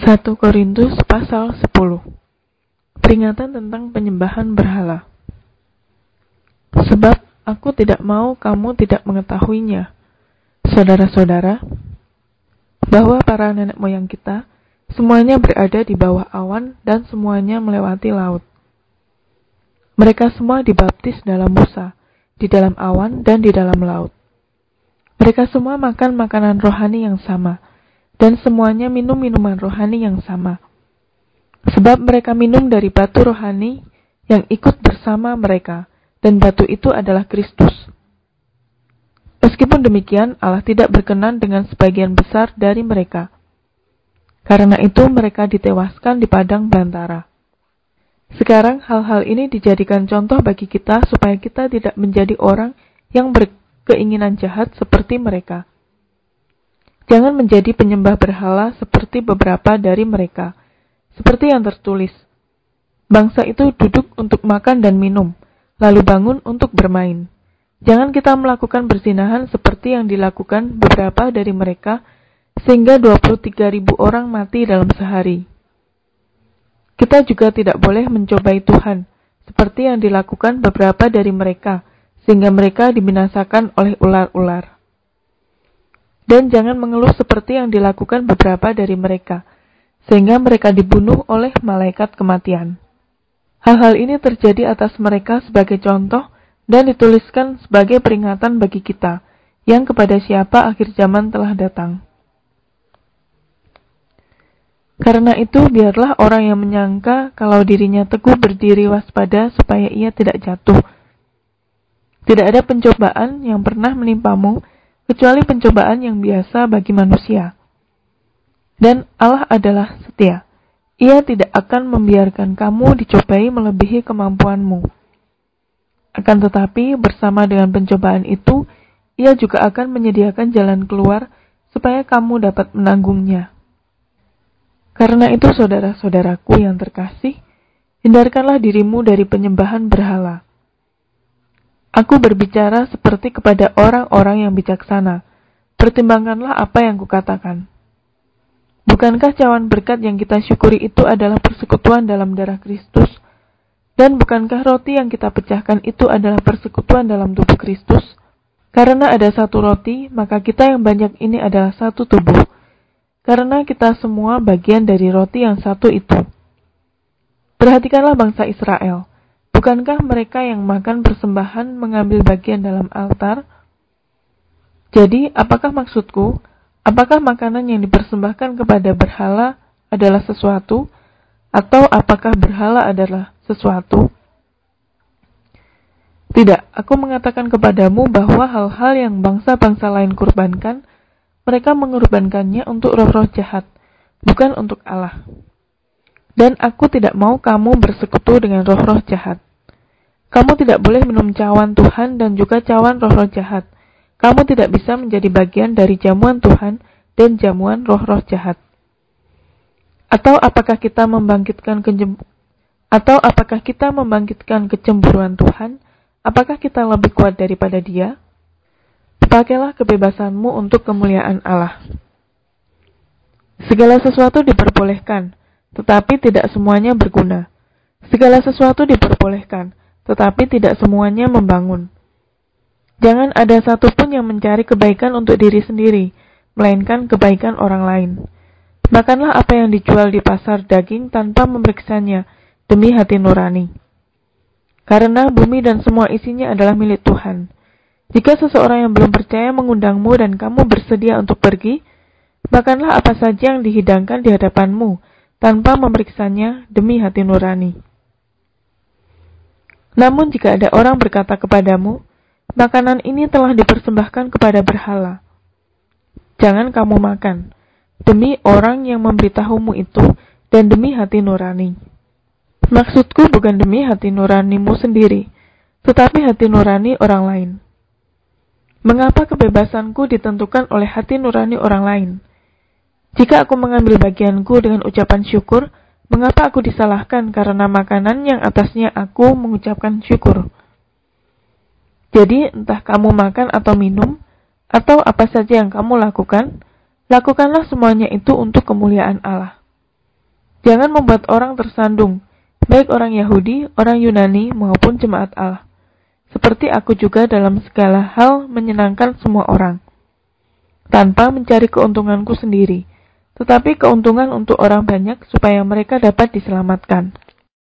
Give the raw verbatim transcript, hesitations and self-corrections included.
satu Korintus pasal sepuluh. Peringatan tentang penyembahan berhala. Sebab aku tidak mau kamu tidak mengetahuinya, saudara-saudara, bahwa para nenek moyang kita semuanya berada di bawah awan dan semuanya melewati laut. Mereka semua dibaptis dalam Musa, di dalam awan dan di dalam laut. Mereka semua makan makanan rohani yang sama, dan semuanya minum minuman rohani yang sama. Sebab mereka minum dari batu rohani yang ikut bersama mereka, dan batu itu adalah Kristus. Meskipun demikian, Allah tidak berkenan dengan sebagian besar dari mereka. Karena itu mereka ditewaskan di padang belantara. Sekarang hal-hal ini dijadikan contoh bagi kita supaya kita tidak menjadi orang yang berkeinginan jahat seperti mereka. Jangan menjadi penyembah berhala seperti beberapa dari mereka. Seperti yang tertulis, bangsa itu duduk untuk makan dan minum, lalu bangun untuk bermain. Jangan kita melakukan perzinahan seperti yang dilakukan beberapa dari mereka, sehingga dua puluh tiga ribu orang mati dalam sehari. Kita juga tidak boleh mencobai Tuhan, seperti yang dilakukan beberapa dari mereka, sehingga mereka dibinasakan oleh ular-ular. Dan jangan mengeluh seperti yang dilakukan beberapa dari mereka, sehingga mereka dibunuh oleh malaikat kematian. Hal-hal ini terjadi atas mereka sebagai contoh dan dituliskan sebagai peringatan bagi kita, yang kepada siapa akhir zaman telah datang. Karena itu, biarlah orang yang menyangka kalau dirinya teguh berdiri waspada supaya ia tidak jatuh. Tidak ada pencobaan yang pernah menimpamu, kecuali pencobaan yang biasa bagi manusia. Dan Allah adalah setia. Ia tidak akan membiarkan kamu dicobai melebihi kemampuanmu. Akan tetapi, bersama dengan pencobaan itu, Ia juga akan menyediakan jalan keluar supaya kamu dapat menanggungnya. Karena itu, saudara-saudaraku yang terkasih, hindarkanlah dirimu dari penyembahan berhala. Aku berbicara seperti kepada orang-orang yang bijaksana. Pertimbangkanlah apa yang kukatakan. Bukankah cawan berkat yang kita syukuri itu adalah persekutuan dalam darah Kristus? Dan bukankah roti yang kita pecahkan itu adalah persekutuan dalam tubuh Kristus? Karena ada satu roti, maka kita yang banyak ini adalah satu tubuh. Karena kita semua bagian dari roti yang satu itu. Perhatikanlah bangsa Israel. Bukankah mereka yang makan persembahan mengambil bagian dalam altar? Jadi, apakah maksudku? Apakah makanan yang dipersembahkan kepada berhala adalah sesuatu? Atau apakah berhala adalah sesuatu? Tidak, aku mengatakan kepadamu bahwa hal-hal yang bangsa-bangsa lain kurbankan, mereka mengorbankannya untuk roh-roh jahat, bukan untuk Allah. Dan aku tidak mau kamu bersekutu dengan roh-roh jahat. Kamu tidak boleh minum cawan Tuhan dan juga cawan roh-roh jahat. Kamu tidak bisa menjadi bagian dari jamuan Tuhan dan jamuan roh-roh jahat. Atau apakah kita membangkitkan kejem... Atau apakah kita membangkitkan kecemburuan Tuhan? Apakah kita lebih kuat daripada Dia? Pakailah kebebasanmu untuk kemuliaan Allah. Segala sesuatu diperbolehkan, tetapi tidak semuanya berguna. Segala sesuatu diperbolehkan, tetapi tidak semuanya membangun. Jangan ada satupun yang mencari kebaikan untuk diri sendiri, melainkan kebaikan orang lain. Makanlah apa yang dijual di pasar daging tanpa memeriksanya, demi hati nurani. Karena bumi dan semua isinya adalah milik Tuhan. Jika seseorang yang belum percaya mengundangmu dan kamu bersedia untuk pergi, makanlah apa saja yang dihidangkan di hadapanmu, tanpa memeriksanya, demi hati nurani. Namun jika ada orang berkata kepadamu, makanan ini telah dipersembahkan kepada berhala, jangan kamu makan, demi orang yang memberitahumu itu, dan demi hati nurani. Maksudku bukan demi hati nuranimu sendiri, tetapi hati nurani orang lain. Mengapa kebebasanku ditentukan oleh hati nurani orang lain? Jika aku mengambil bagianku dengan ucapan syukur, mengapa aku disalahkan karena makanan yang atasnya aku mengucapkan syukur? Jadi, entah kamu makan atau minum, atau apa saja yang kamu lakukan, lakukanlah semuanya itu untuk kemuliaan Allah. Jangan membuat orang tersandung, baik orang Yahudi, orang Yunani, maupun jemaat Allah. Seperti aku juga dalam segala hal menyenangkan semua orang, tanpa mencari keuntunganku sendiri, tetapi keuntungan untuk orang banyak supaya mereka dapat diselamatkan.